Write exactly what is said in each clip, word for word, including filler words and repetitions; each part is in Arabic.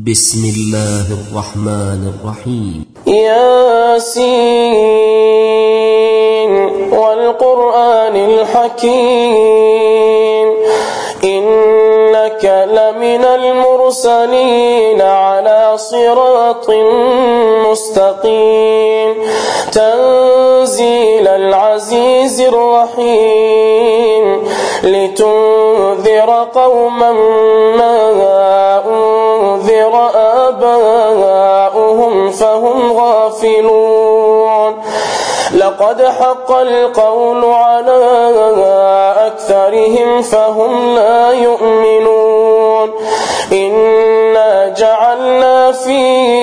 بسم الله الرحمن الرحيم. ياسين والقرآن الحكيم إنك لمن المرسلين على صراط مستقيم تنزيل العزيز الرحيم لتنذر قوما ما أنذر آباؤهم فهم غافلون لقد حق القول على أكثرهم فهم لا يؤمنون إنا جعلنا في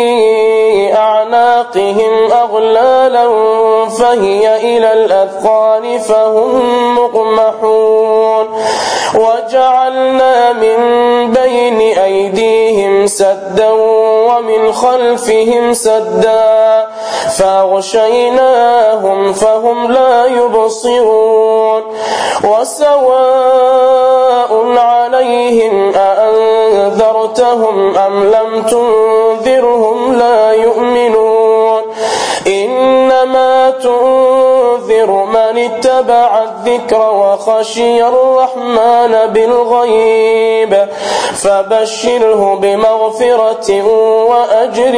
أعناقهم أغلالا فهي إلى الأذقان فهم مقمحون وجعلنا من بين أيديهم سدا ومن خلفهم سدا فأغشيناهم فهم لا يبصرون وسواء عليهم أأنذرتهم أم لم تنذرهم لا يؤمنون إنما تنذر من اتبع الذكر وخشي الرحمن بالغيب فبشره بمغفرة وأجر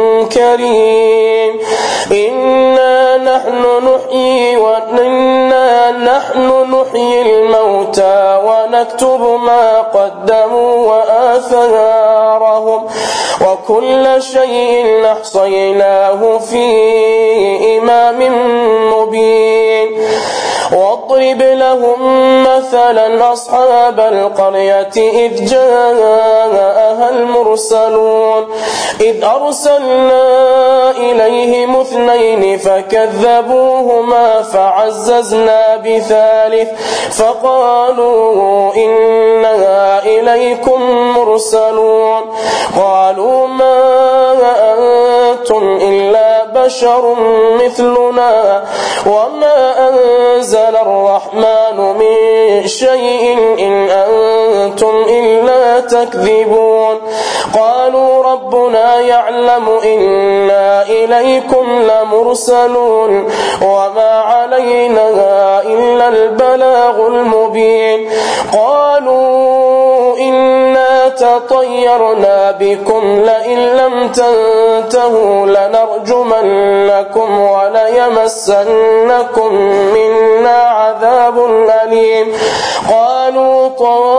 كريم إنا نحن نحيي وإنا نحن نحيي الموتى ونكتب ما قدموا وآثارهم وكل شيء أحصيناه في إمام مبين واضرب لهم مثلا أصحاب القرية إذ جاءها المرسلون إذ أرسلنا إليهم اثنين فكذبوهما فعززنا بثالث فقالوا إنا إليكم مرسلون قالوا ما أنتم إلا بشر مثلنا وما أنزل الرحمن من شيء إن أنتم إلا تكذبون قالوا ربنا يعلم إنا إليكم لمرسلون وما علينا إلا البلاغ المبين قالوا إنا تطيرنا بكم لئن لم تنتهوا لنرجمنكم وليمسنكم منا عذاب أليم قالوا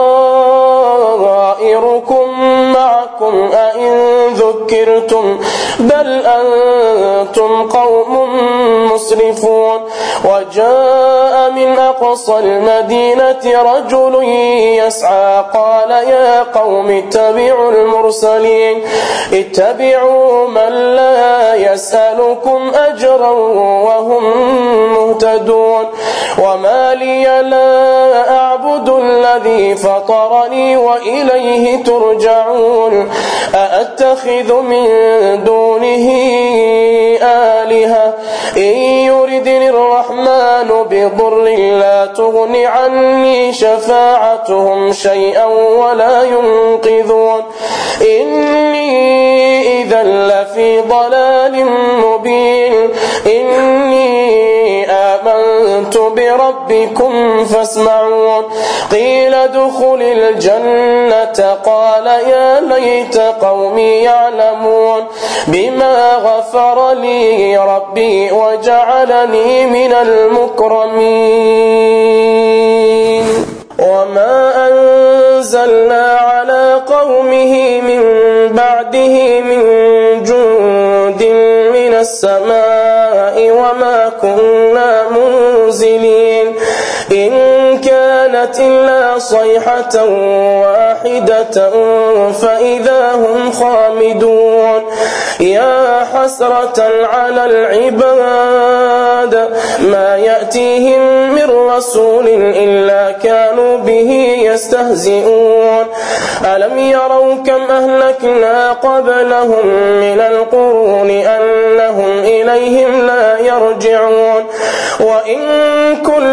طائركم معكم أئن ذكرتم بل أنتم قوم مسرفون وجاء من أقصى المدينة رجل يسعى قال يا قوم اتبعوا المرسلين اتبعوا من لا يسألكم أجرا وهم مهتدون وما لي لا أعبد الذي فطرني وإليه ترجعون أأتخذ من دونه آلهة إن يردني الرحمن بضر لا تغن عني شفاعتهم شيئا ولا ينقذون إني إذا لفي ضلال مبين إني آمنت بربكم فاسمعون قيل ادخل الجنة قال يا ليت قومي يعلمون بما غفر لي ربي وجعلني من المكرمين وما أنزلنا على قومه من بعده من جند من السماء وما كنا منزلين إن كانت إلا صيحة واحدة فإذا هم خامدون يا حسرة على العباد ما يأتيهم من رسول إلا كانوا به يستهزئون ألم يروا كم أهلكنا قبلهم من القرون أنهم إليهم لا يرجعون وإن كل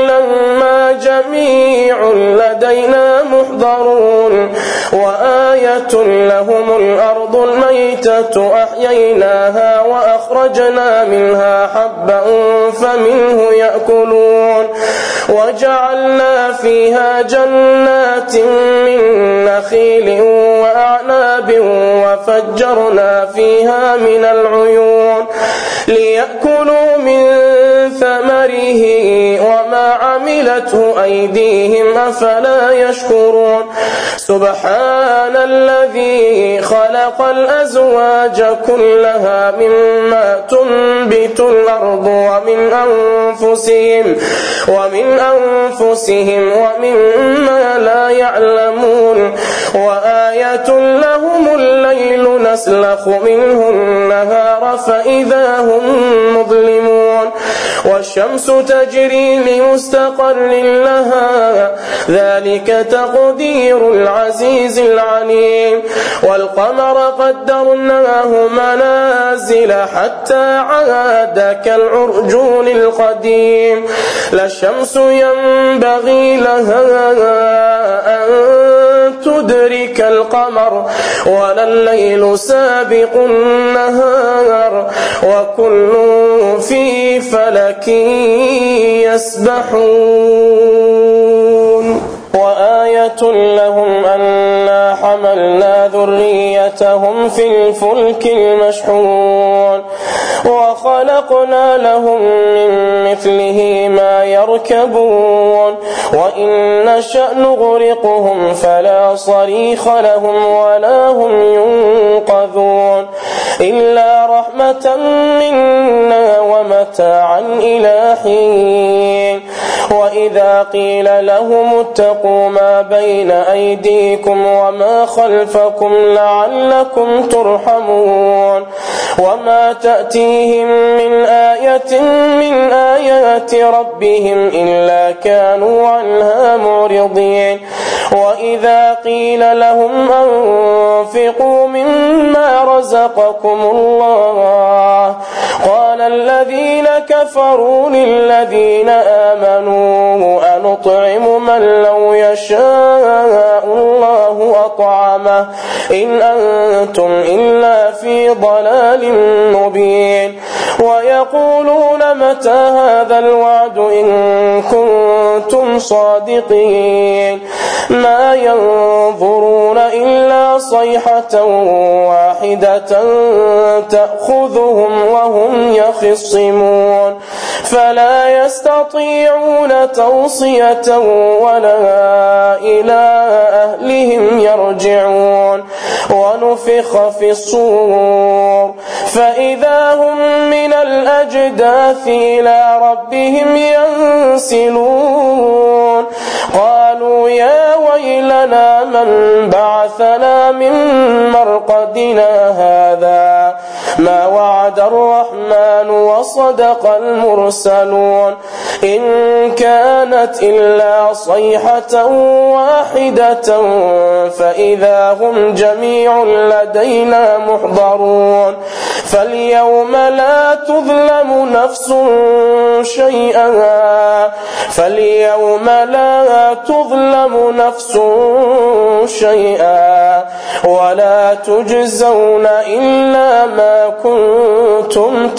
لما جميع لدينا محضرون وآية لهم الأرض الميتة أحييناها وأخرجنا منها حبا فمنه يأكلون وجعلنا فيها جنات من نخيل وأعناب وفجرنا فيها من العيون ليأكلوا من ثمره وما عملته أيديهم أفلا يشكرون سبحان الذي خلق الأزواج كلها مما تنبت الأرض ومن أنفسهم ومن أنفسهم ومما لا يعلمون وآية لهم الليل نسلخ منه النهار فإذا هم مظلمون والشمس تجري لمستقر لها ذلك تقدير العزيز العليم والقمر قدرناه منازل حتى عاد كالعرجون القديم لا الشمس ينبغي لها أن تدرك القمر ولا الليل سابق النهار وكل في فلك يسبحون وآية لهم أنا حملنا ذريتهم في الفلك المشحون وخلقنا لهم من مثله ما يركبون وإن نشأ نغرقهم فلا صريخ لهم ولا هم ينقذون إلا رحمة منا ومتاعا إلى حين وإذا قيل لهم اتقوا ما بين أيديكم وما خلفكم لعلكم ترحمون وما تأتيهم من آية من آيات ربهم إلا كانوا عنها معرضين وإذا قيل لهم أنفقوا مما رزقكم الله قال الذين كفروا للذين آمنوا أنطعم من لو يشاء الله أطعمه إن أنتم إلا في ضلال مبين ويقولون متى هذا الوعد إن كنتم صادقين ما ينظرون إلا صيحة واحدة تأخذهم وهم يخصمون فلا يستطيعون توصية ولا إلى أهلهم يرجعون ونفخ في الصور فإذا هم من الأجداث إلى ربهم ينسلون قالوا يا ويلنا من بعثنا من مرقدنا هذا ما وعد الرحمن وصدق المرسلون إن كانت إلا صيحة واحدة فإذا هم جميع لدينا محضرون فاليوم لا تظلم نفس شيئا فاليوم لا تظلم نفس شيئا ولا تجزون إلا ما كنتم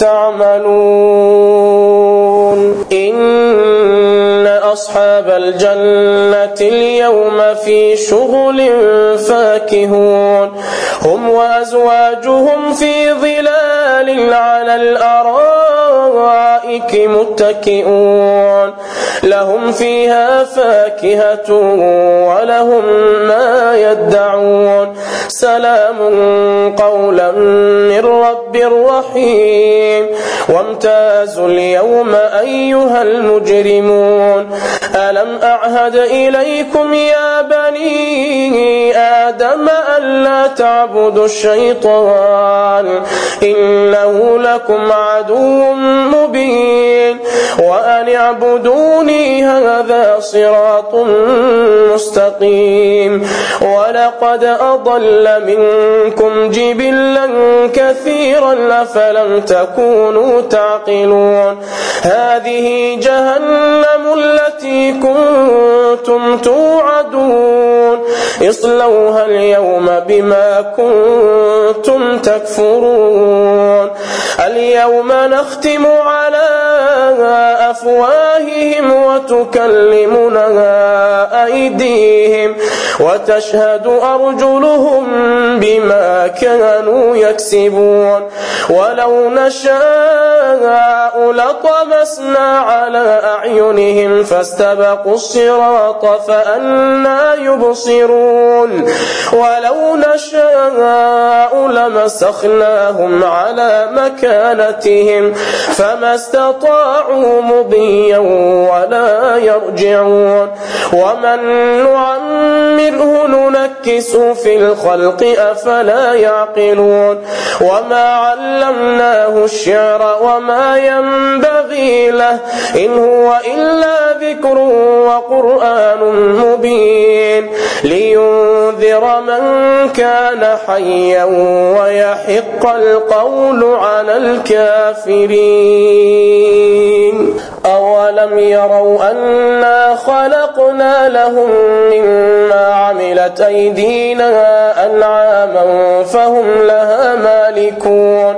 تعملون إن أصحاب الجنة اليوم في شغل فاكهون هم وأزواجهم في ظلال على الأرائك متكئون لهم فيها فاكهة ولهم ما يدعون سلام قولا من رب رحيم وامتازوا اليوم أيها المجرمون ألم أعهد إليكم يا بني آدم ألا تعبدوا الشيطان إنه لكم عدو مبين وأن اعبدوني هذا صراط مستقيم ولقد أضل منكم جبلا كثيرا أفلم تكونوا تعقلون هذه جهنم التي كنتم توعدون اصلوها اليوم بما كنتم تكفرون اليوم نختم على أفواههم وتكلمنا أيديهم وتشهد أرجلهم بما كانوا يكسبون ولو نشاء لطمسنا على أعينهم فاستبقوا الصراط فأنى يبصرون ولو نشاء لمسخناهم على مكانتهم فما استطاعوا مضيا ولا يرجعون ومن نعمره ننكس في الخلق أفلا يعقلون وما علمناه الشعر وما ينبغي له إن هو إلا ذكر وقرآن مبين لينذر من كان حيا ويحق القول على الكافرين أولم يروا أنا خلقنا لهم مما عملت أيدينا أنعاما فهم لها مالكون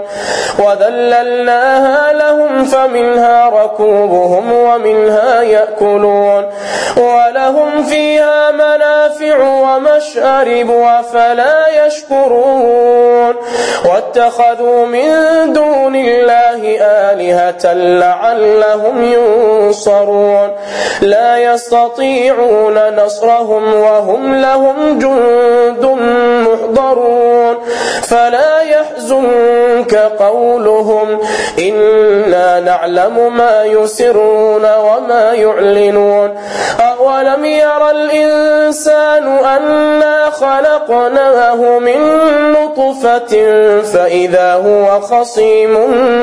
وذللناها لهم فمنها ركوبهم ومنها يأكلون ولهم فيها منافع ومشارب أفلا يشكرون واتخذوا من دون الله آلهة لعلهم ينصرون لا يستطيعون نصرهم وهم لهم جند محضرون فلا يحزنك قولهم إنا نعلم ما يسرون وما يعلنون أولم ير الإنسان أنا خلقناه من نطفة فإذا هو خصيم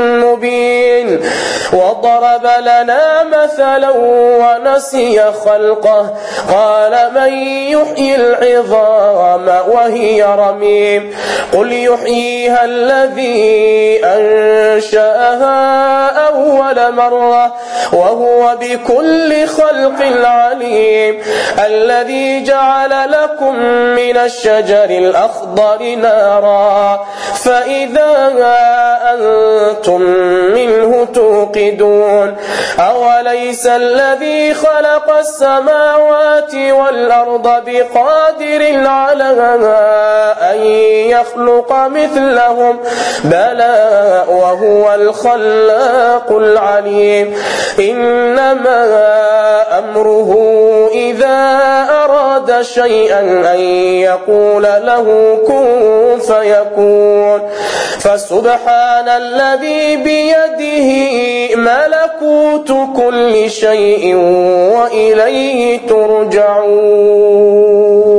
مبين وضرب لنا مثلا ونسي خلقه قال من يحيي العظام وهي رميم قل يحييها الذي أنشأها أول مرة وهو بكل خلق عليم الذي جعل لكم من الشجر الأخضر نارا فإذا أنتم منه توقدون أوليس الذي خلق السماوات والأرض بقادر على أن يخلق مثلهم بلى وهو الخلاق العليم إنما أمره إذا أراد شيئا أن يقول له كن فيكون فسبحان الذي بيده ملكوت كل شيء وإليه ترجعون